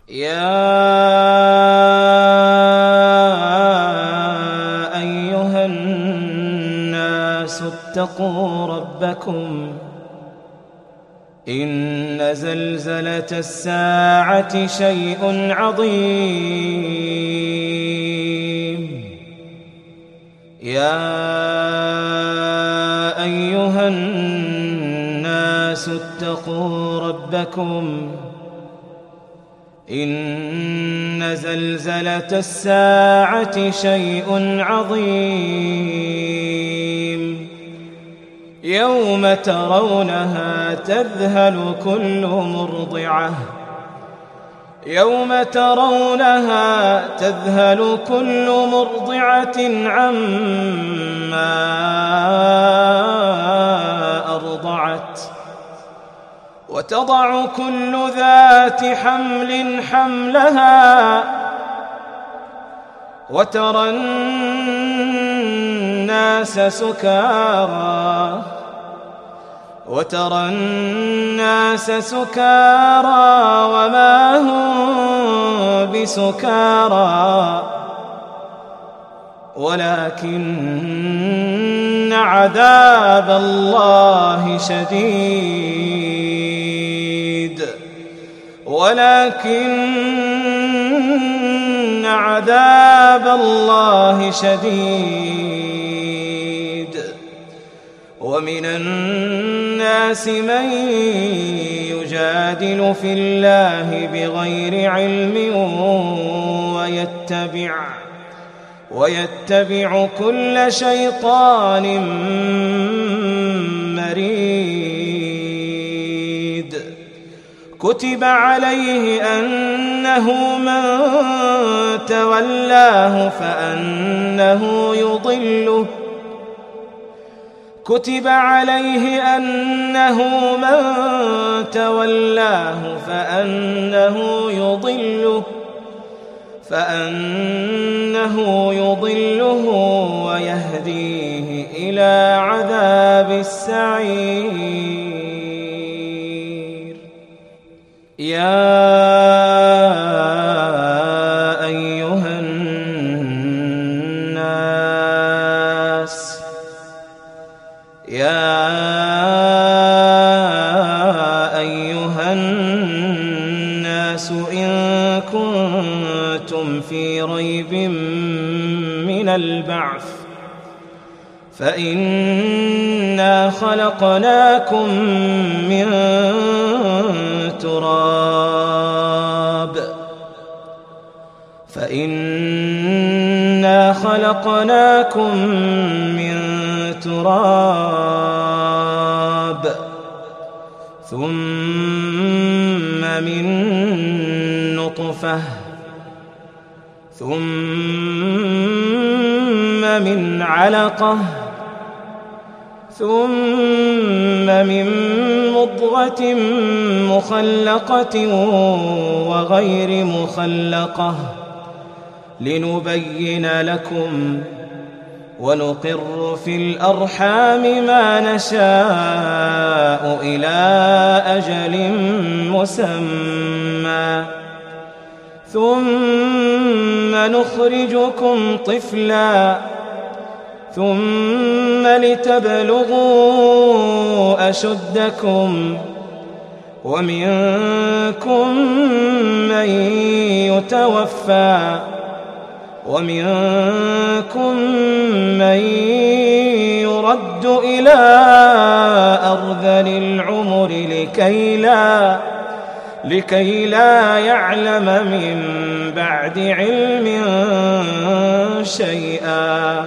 يا أيها الناس اتقوا ربكم إن زلزلة الساعة شيء عظيم. يا أيها الناس اتقوا ربكم إن زلزلة الساعة شيء عظيم. يوم ترونها تذهل كل مرضعة عما أرضعت وتضع كل ذات حمل حملها وترى الناس سكارى وما هم بسكارى ولكن عذاب الله شديد. ومن الناس من يجادل في الله بغير علم ويتبع كل شيطان مريد. كتب عليه أنه من تولاه فأنه يضله ويهديه إلى عذاب السعير. يا أيها الناس إن كنتم في ريب من البعث فإنا خلقناكم من تراب ثم من نطفة ثم من علقة ثم من مضغة مخلقة وغير مخلقة لنبين لكم ونقر في الأرحام ما نشاء إلى أجل مسمى ثم نخرجكم طفلا ثم لتبلغوا أشدكم ومنكم من يتوفى ومنكم من يرد إلى أرذل العمر لكي لا يعلم من بعد علم شيئا.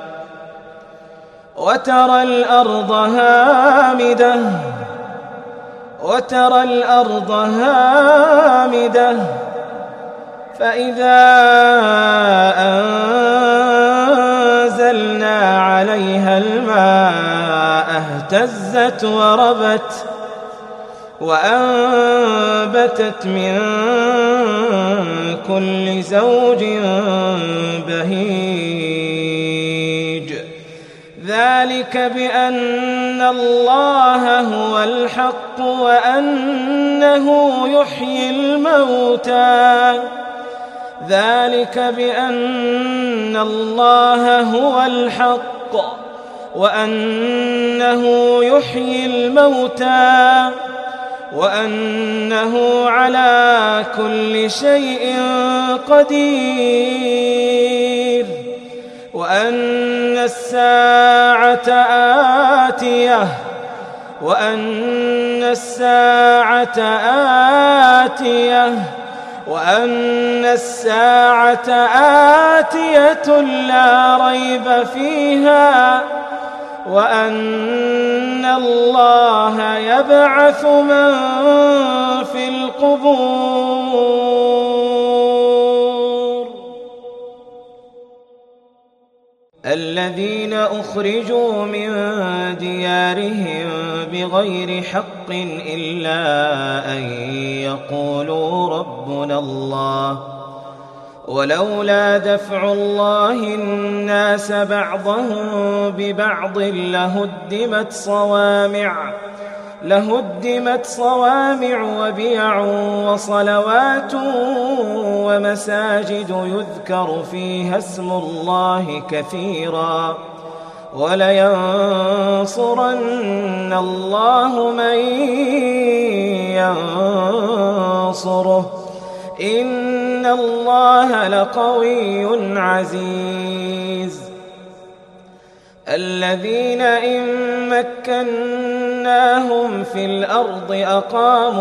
وترى الأرض هامدة فإذا أنزلنا عليها الماء اهتزت وربت وأنبتت من كل زوج بهيج ذلك بأن الله هو الحق وأنه يحيي الموتى ذلك بأن الله هو الحق وأنه يحيي الموتى وأنه على كل شيء قدير وأن الساعة آتية وأن الساعة آتية لا ريب فيها وأن الله يبعث من في القبور الذين أخرجوا من ديارهم بغير حق إلا أن يقولوا ربنا الله ولولا دفع الله الناس بعضهم ببعض لهدمت صوامع وبيع وصلوات ومساجد يذكر فيها اسم الله كثيرا ولينصرن الله من ينصره إن الله لقوي عزيز الذين إن مكناهم في الأرض أقاموا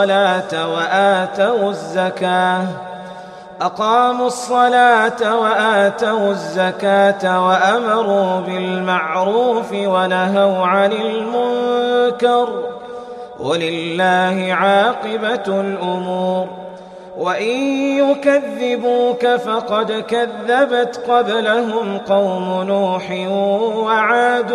الصلاة وآتوا الزكاة وأمروا بالمعروف ونهوا عن المنكر ولله عاقبة الأمور وإن يكذبوك فقد كذبت قبلهم قوم نوح وعاد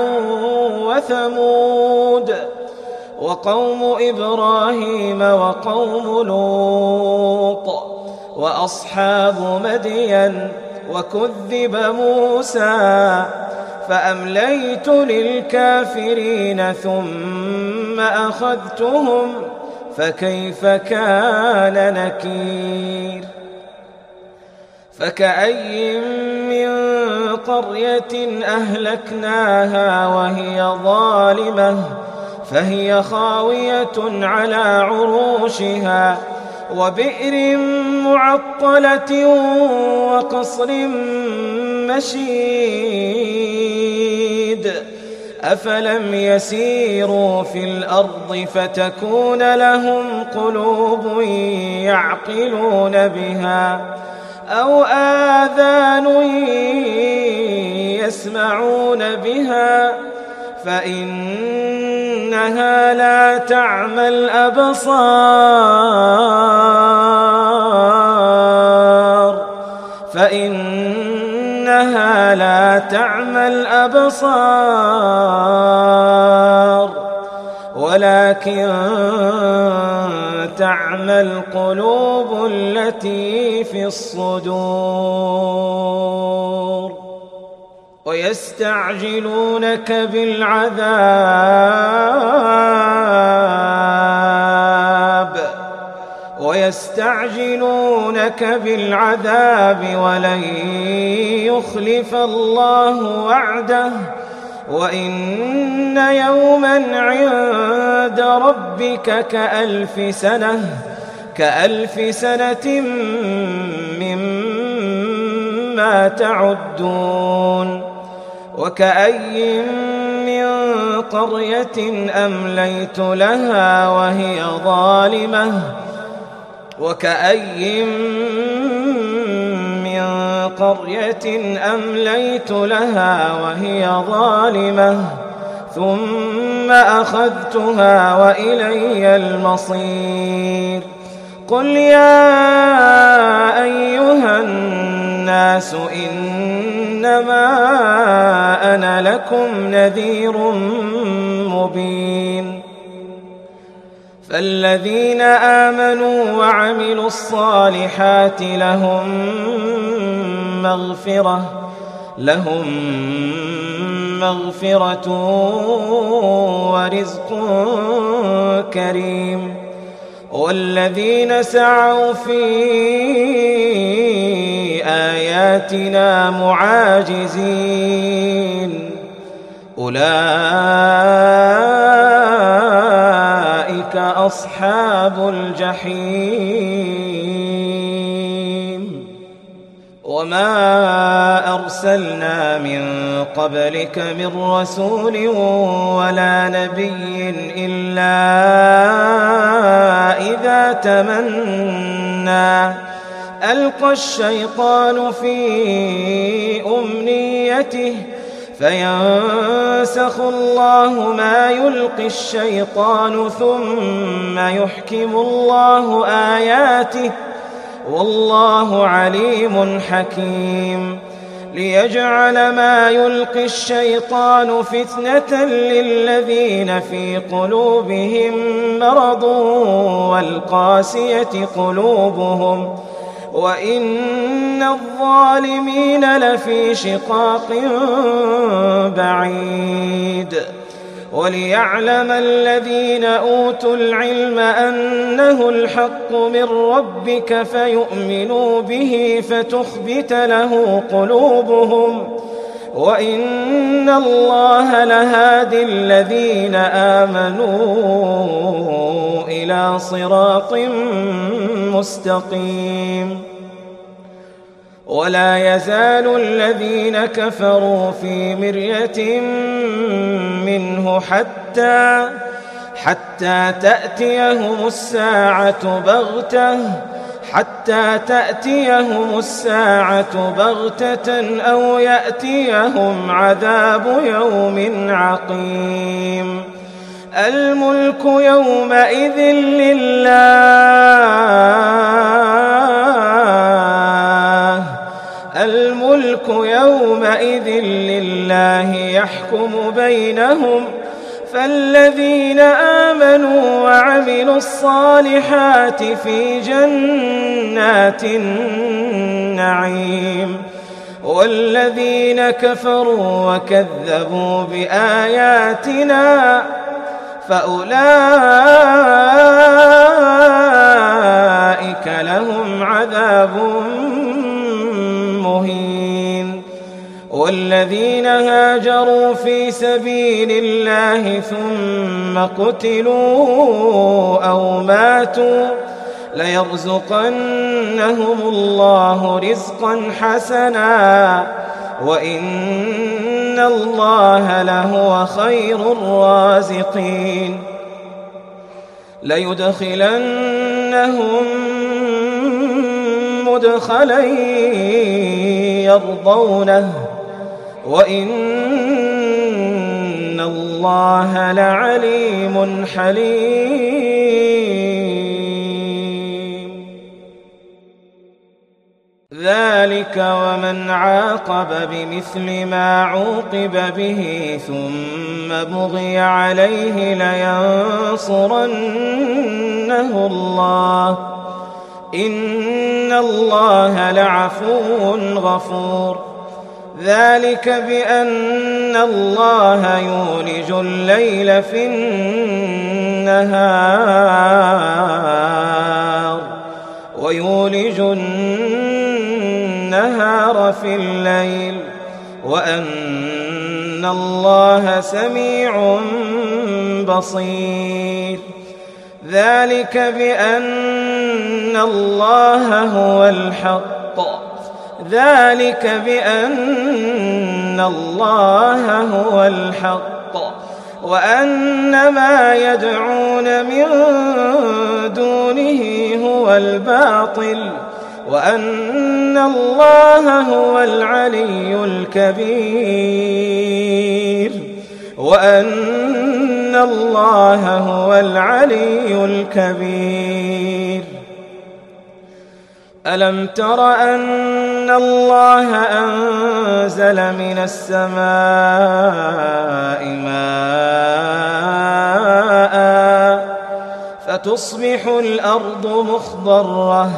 وثمود وقوم إبراهيم وقوم لوط وأصحاب مدين وكذب موسى فأمليت للكافرين ثم أخذتهم فكيف كان نكير فكأي من قرية أهلكناها وهي ظالمة فهي خاوية على عروشها وبئر معطلة وقصر مشيد أفلم يسيروا في الأرض فتكون لهم قلوب يعقلون بها أو آذان يسمعون بها فإنها لا تعمى الأبصار ولكن تعمى القلوب التي في الصدور ويستعجلونك بالعذاب ولن يخلف الله وعده وإن يوما عند ربك كألف سنة مما تعدون وكأي من قرية أمليت لها وهي ظالمة ثم أخذتها وإلي المصير قل يا أيها الناس إنما أنا لكم نذير مبين فالذين آمنوا وعملوا الصالحات لهم مغفرة ورزق كريم. والذين سعوا في آياتنا معاجزين أولئك أصحاب الجحيم. وما أرسلنا من قبلك من رسول ولا نبي إلا إذا تمنى ألقى الشيطان في أمنيته فينسخ الله ما يلقي الشيطان ثم يحكم الله آياته والله عليم حكيم. ليجعل ما يلقي الشيطان فتنة للذين في قلوبهم مرض والقاسية قلوبهم وإن الظالمين لفي شقاق بعيد. وليعلم الذين أوتوا العلم أنه الحق من ربك فيؤمنوا به فتخبت له قلوبهم وإن الله لهادي الذين آمنوا إلى صراط مستقيم. ولا يزال الذين كفروا في مرية منه حتى تأتيهم الساعة بغتة أو يأتيهم عذاب يوم عقيم. الملك يومئذ لله يحكم بينهم فالذين آمنوا وعملوا الصالحات في جنات النعيم والذين كفروا وكذبوا بآياتنا فأولئك لهم عذاب مهين. والذين هاجروا في سبيل الله ثم قتلوا أو ماتوا ليرزقنهم الله رزقا حسنا وإن الله لهو خير الرازقين. ليدخلنهم مدخلا يرضونه وإن الله لعليم حليم. ذلك ومن عاقب بمثل ما عوقب به ثم بغي عليه لينصرنه الله إن الله لعفو غفور. ذلك بأن الله يولج الليل في النهار ويولج النهار في الليل وأن الله سميع بصير. ذلك بأن الله هو الحق وأن ما يدعون من دونه هو الباطل وأن الله هو العلي الكبير. ألم تر أن الله أنزل من السماء ماء فتصبح الأرض مخضرة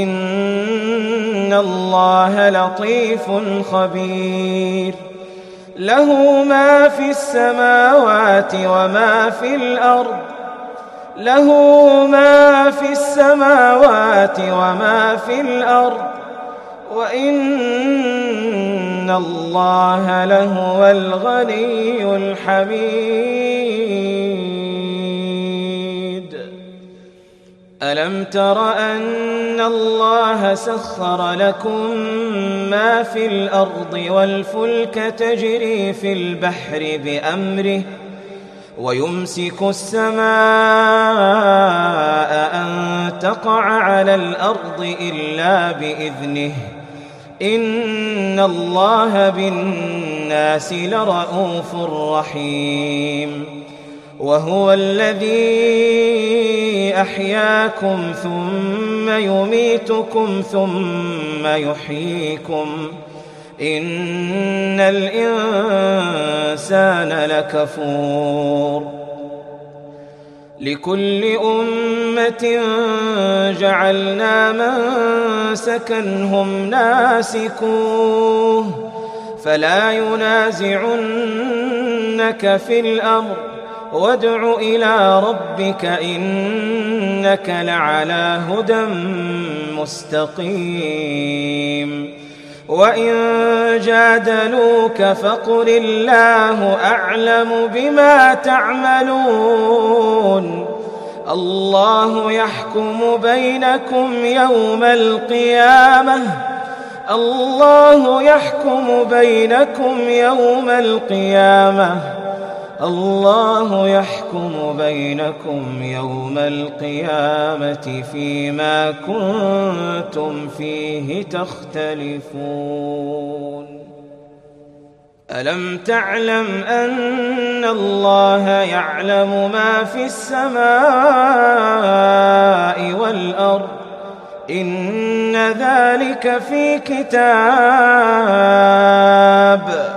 إن الله لطيف خبير. له ما في السماوات وما في الأرض له ما في السماوات وما في الأرض وإن الله لهو الغني الحميد. ألم تر أن الله سخر لكم ما في الأرض والفلك تجري في البحر بأمره ويمسك السماء أن تقع على الأرض إلا بإذنه إن الله بالناس لرءوف رحيم. وهو الذي أحياكم ثم يميتكم ثم يحييكم إن الإنسان لكفور. لكل أمة جعلنا منسكا هم ناسكوه فلا ينازعنك في الأمر وادع إلى ربك إنك لعلى هدى مستقيم. وإن جادلوك فقل الله أعلم بما تعملون الله يحكم بينكم يوم القيامة الله يحكم بينكم يوم القيامة فيما كنتم فيه تختلفون. ألم تعلم أن الله يعلم ما في السماء والأرض إن ذلك في كتاب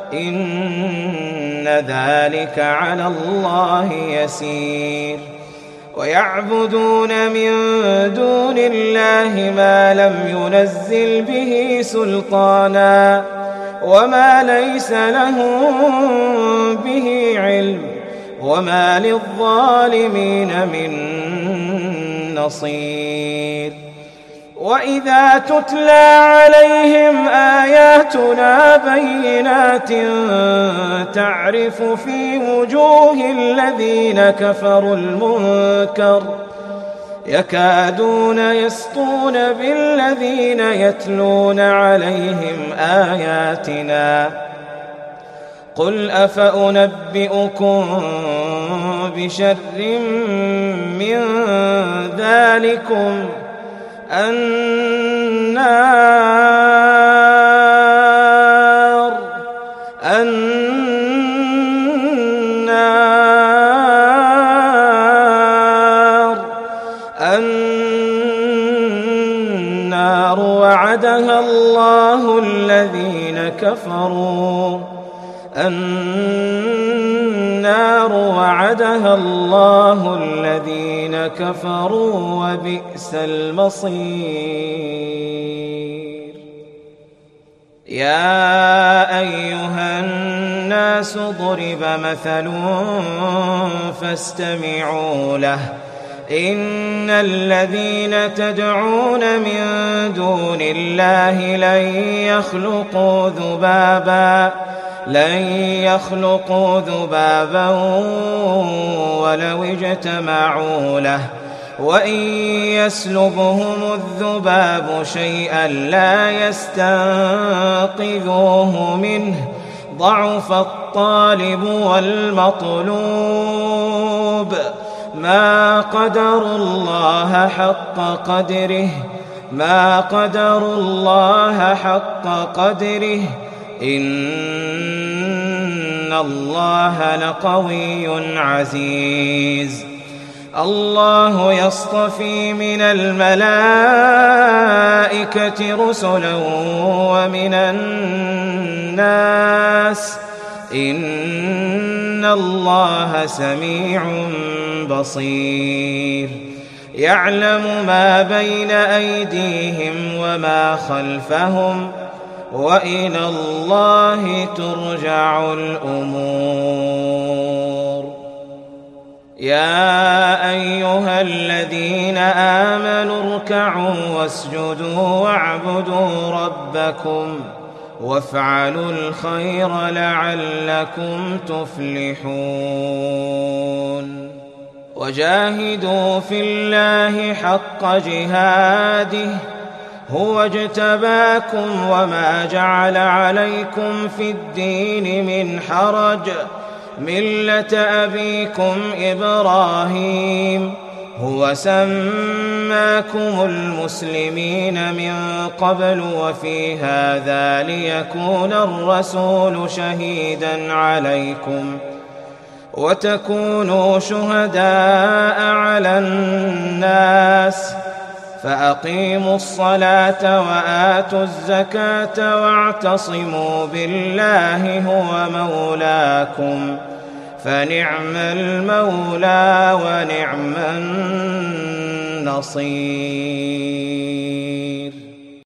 إن ذلك على الله يسير. ويعبدون من دون الله ما لم ينزل به سلطانا وما ليس لهم به علم وما للظالمين من نصير. وإذا تتلى عليهم آياتنا بينات تعرف في وجوه الذين كفروا المنكر يكادون يسطون بالذين يتلون عليهم آياتنا قل أفأنبئكم بشر من ذلكم النار وعدها الله الذين كفروا وبئس المصير. يا أيها الناس ضرب مثل فاستمعوا له إن الذين تدعون من دون الله لن يخلقوا ذبابا ولو اجتمعوا له وإن يسلبهم الذباب شيئا لا يستنقذوه منه ضعف الطالب والمطلوب ما قدروا الله حق قدره إن الله لقوي عزيز. الله يصطفي من الملائكة رسلا ومن الناس إن الله سميع بصير. يعلم ما بين أيديهم وما خلفهم وإلى الله ترجع الأمور. يا أيها الذين آمنوا اركعوا واسجدوا واعبدوا ربكم وافعلوا الخير لعلكم تفلحون. وجاهدوا في الله حق جهاده هو اجتباكم وما جعل عليكم في الدين من حرج ملة أبيكم إبراهيم هو سماكم المسلمين من قبل وفي هذا ليكون الرسول شهيدا عليكم وتكونوا شهداء على الناس فأقيموا الصلاة وآتوا الزكاة واعتصموا بالله هو مولاكم فنعم المولى ونعم النصير.